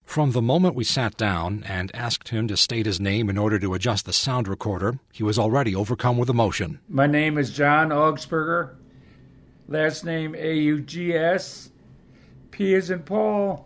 From the moment we sat down and asked him to state his name in order to adjust the sound recorder, he was already overcome with emotion. My name is John Augsburger. Last name Augs. P as in Paul.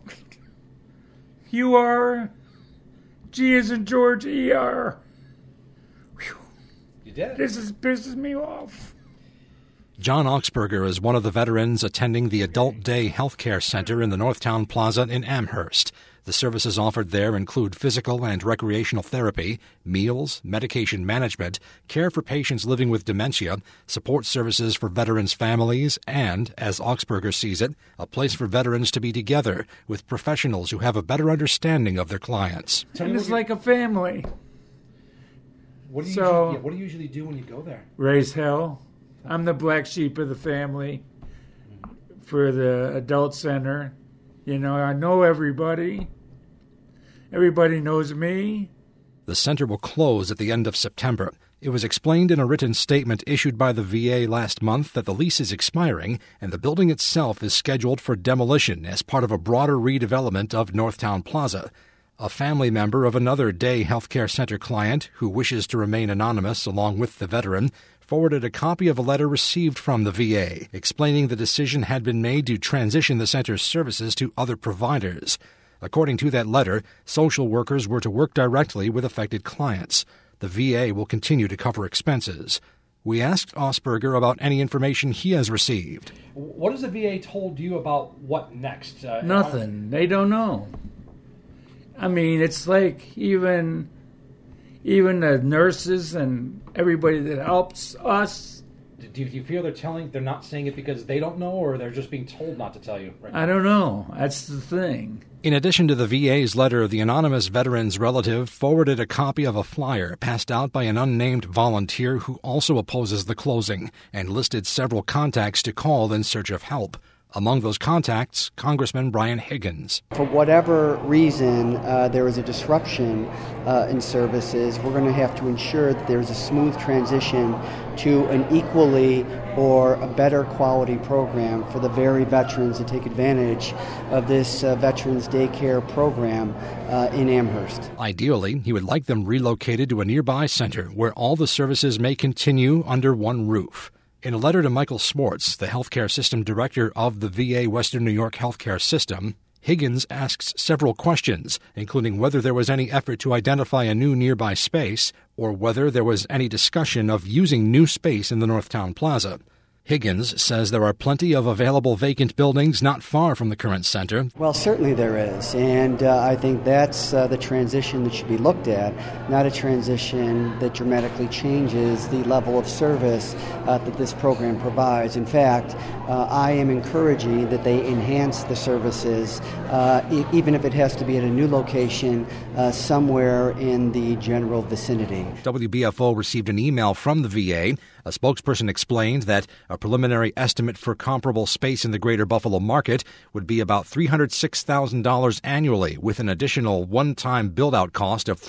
UR. G as in George. ER. Whew. You did. This is pissing me off. John Augsburger is one of the veterans attending the Adult Day Healthcare Center in the Northtown Plaza in Amherst. The services offered there include physical and recreational therapy, meals, medication management, care for patients living with dementia, support services for veterans' families, and, as Augsburger sees it, a place for veterans to be together with professionals who have a better understanding of their clients. And it's like a family. What do you usually do when you go there? Raise hell. I'm the black sheep of the family for the adult center. You know, I know everybody. Everybody knows me. The center will close at the end of September. It was explained in a written statement issued by the VA last month that the lease is expiring and the building itself is scheduled for demolition as part of a broader redevelopment of Northtown Plaza. A family member of another Day Healthcare Center client who wishes to remain anonymous along with the veteran forwarded a copy of a letter received from the VA explaining the decision had been made to transition the center's services to other providers. According to that letter, social workers were to work directly with affected clients. The VA will continue to cover expenses. We asked Augsburger about any information he has received. What has the VA told you about what next? Nothing. They don't know. I mean, it's like even the nurses and everybody that helps us. Do you feel they're not saying it because they don't know, or they're just being told not to tell you? Right now? I don't know. That's the thing. In addition to the VA's letter, the anonymous veteran's relative forwarded a copy of a flyer passed out by an unnamed volunteer who also opposes the closing and listed several contacts to call in search of help. Among those contacts, Congressman Brian Higgins. For whatever reason there is a disruption in services, we're going to have to ensure that there's a smooth transition to an equally or a better quality program for the very veterans that take advantage of this Veterans Daycare program in Amherst. Ideally, he would like them relocated to a nearby center where all the services may continue under one roof. In a letter to Michael Swartz, the healthcare system director of the VA Western New York Healthcare System, Higgins asks several questions, including whether there was any effort to identify a new nearby space or whether there was any discussion of using new space in the Northtown Plaza. Higgins says there are plenty of available vacant buildings not far from the current center. Well, certainly there is, and I think that's the transition that should be looked at, not a transition that dramatically changes the level of service that this program provides. In fact, I am encouraging that they enhance the services, even if it has to be at a new location somewhere in the general vicinity. WBFO received an email from the VA. A spokesperson explained that a preliminary estimate for comparable space in the greater Buffalo market would be about $306,000 annually, with an additional one-time build-out cost of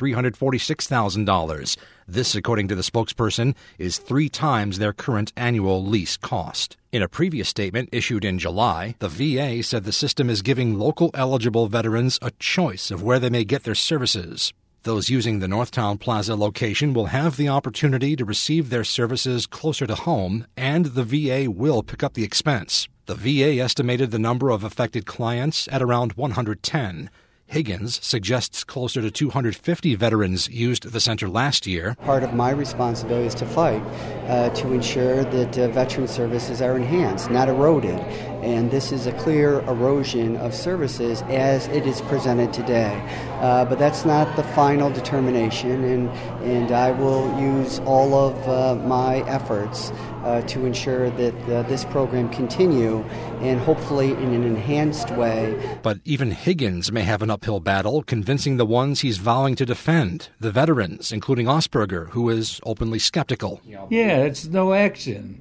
$346,000. This, according to the spokesperson, is 3 times their current annual lease cost. In a previous statement issued in July, the VA said the system is giving local eligible veterans a choice of where they may get their services. Those using the Northtown Plaza location will have the opportunity to receive their services closer to home, and the VA will pick up the expense. The VA estimated the number of affected clients at around 110. Higgins suggests closer to 250 veterans used the center last year. Part of my responsibility is to fight to ensure that veteran services are enhanced, not eroded. And this is a clear erosion of services as it is presented today. But that's not the final determination, and I will use all of my efforts to ensure that this program continue, and hopefully in an enhanced way. But even Higgins may have an uphill battle convincing the ones he's vowing to defend, the veterans, including Augsburger, who is openly skeptical. Yeah, it's no action.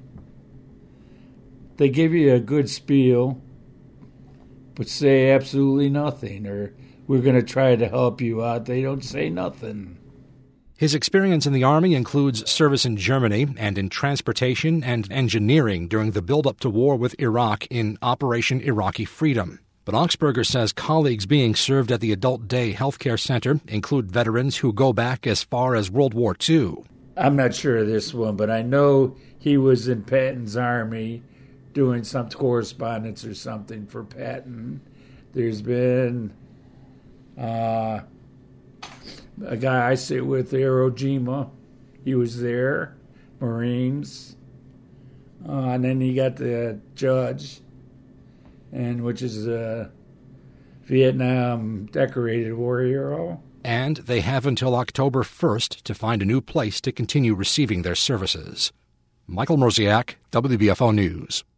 They give you a good spiel, but say absolutely nothing, or we're going to try to help you out. They don't say nothing. His experience in the Army includes service in Germany and in transportation and engineering during the build-up to war with Iraq in Operation Iraqi Freedom. But Augsburger says colleagues being served at the Adult Day Healthcare Center include veterans who go back as far as World War II. I'm not sure of this one, but I know he was in Patton's army doing some correspondence or something for Patton. There's been a guy I sit with, Iwo Jima. He was there, Marines. And then you got the judge, which is a Vietnam decorated war hero. And they have until October 1st to find a new place to continue receiving their services. Michael Mrozek, WBFO News.